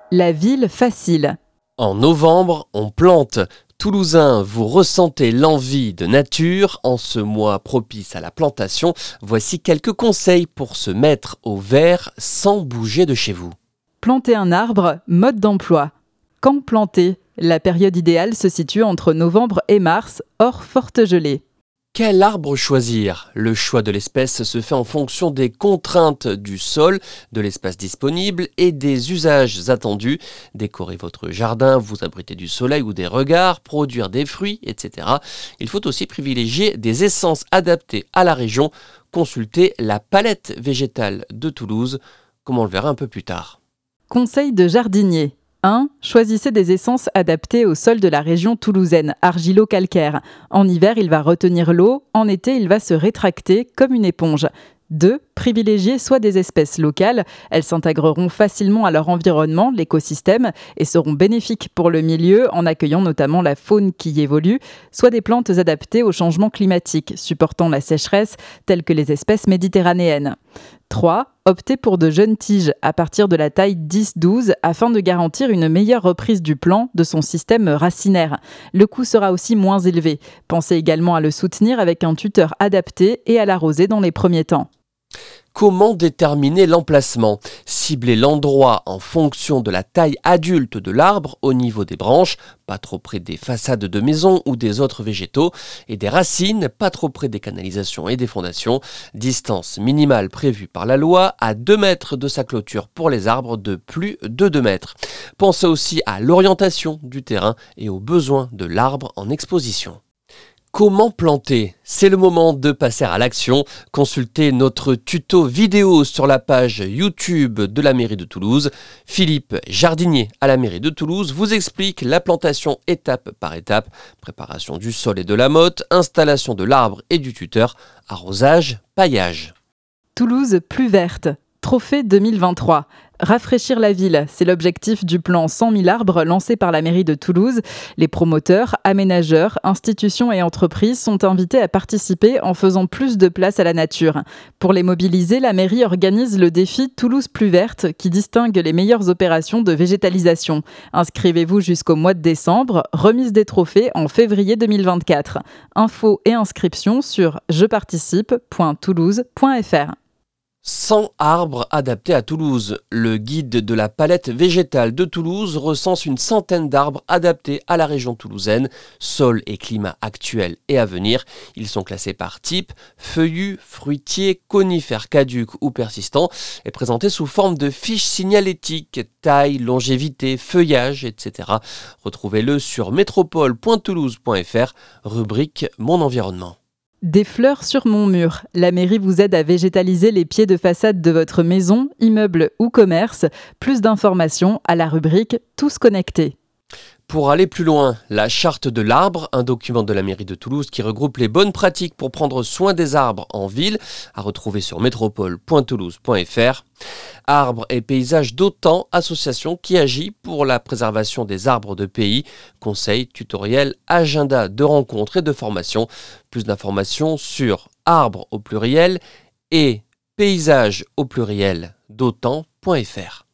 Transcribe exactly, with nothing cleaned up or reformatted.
La ville facile. En novembre, on plante. Toulousains, vous ressentez l'envie de nature. En ce mois propice à la plantation, voici quelques conseils pour se mettre au vert sans bouger de chez vous. Planter un arbre, mode d'emploi. Quand planter? La période idéale se situe entre novembre et mars, hors forte gelée. Quel arbre choisir? Le choix de l'espèce se fait en fonction des contraintes du sol, de l'espace disponible et des usages attendus. Décorer votre jardin, vous abriter du soleil ou des regards, produire des fruits, et cetera. Il faut aussi privilégier des essences adaptées à la région. Consultez la palette végétale de Toulouse, comme on le verra un peu plus tard. Conseil de jardinier. un. Choisissez des essences adaptées au sol de la région toulousaine, argilo-calcaire. En hiver, il va retenir l'eau, en été, il va se rétracter comme une éponge. deux. Privilégiez soit des espèces locales, elles s'intégreront facilement à leur environnement, l'écosystème, et seront bénéfiques pour le milieu en accueillant notamment la faune qui y évolue, soit des plantes adaptées au changement climatique, supportant la sécheresse, telles que les espèces méditerranéennes. trois. Optez pour de jeunes tiges à partir de la taille dix douze afin de garantir une meilleure reprise du plant de son système racinaire. Le coût sera aussi moins élevé. Pensez également à le soutenir avec un tuteur adapté et à l'arroser dans les premiers temps. Comment déterminer l'emplacement? Ciblez l'endroit en fonction de la taille adulte de l'arbre au niveau des branches, pas trop près des façades de maisons ou des autres végétaux, et des racines, pas trop près des canalisations et des fondations. Distance minimale prévue par la loi à deux mètres de sa clôture pour les arbres de plus de deux mètres. Pensez aussi à l'orientation du terrain et aux besoins de l'arbre en exposition. Comment planter? C'est le moment de passer à l'action. Consultez notre tuto vidéo sur la page YouTube de la mairie de Toulouse. Philippe, jardinier à la mairie de Toulouse, vous explique la plantation étape par étape. Préparation du sol et de la motte, installation de l'arbre et du tuteur, arrosage, paillage. Toulouse plus verte. Trophée deux mille vingt-trois. Rafraîchir la ville, c'est l'objectif du plan cent mille arbres lancé par la mairie de Toulouse. Les promoteurs, aménageurs, institutions et entreprises sont invités à participer en faisant plus de place à la nature. Pour les mobiliser, la mairie organise le défi Toulouse plus verte qui distingue les meilleures opérations de végétalisation. Inscrivez-vous jusqu'au mois de décembre, remise des trophées en février deux mille vingt-quatre. Infos et inscriptions sur je participe point toulouse point f r. cent arbres adaptés à Toulouse. Le guide de la palette végétale de Toulouse recense une centaine d'arbres adaptés à la région toulousaine, sol et climat actuel et à venir. Ils sont classés par type, feuillus, fruitiers, conifères caducs ou persistants et présentés sous forme de fiches signalétiques, taille, longévité, feuillage, et cetera. Retrouvez-le sur métropole point toulouse point f r, rubrique Mon environnement. Des fleurs sur mon mur. La mairie vous aide à végétaliser les pieds de façade de votre maison, immeuble ou commerce. Plus d'informations à la rubrique Tous connectés. Pour aller plus loin, la charte de l'arbre, un document de la mairie de Toulouse qui regroupe les bonnes pratiques pour prendre soin des arbres en ville, à retrouver sur métropole point toulouse point f r. Arbres et paysages d'Autan, association qui agit pour la préservation des arbres de pays. Conseils, tutoriels, agenda de rencontres et de formations. Plus d'informations sur arbres au pluriel et paysages au pluriel d'autan point f r.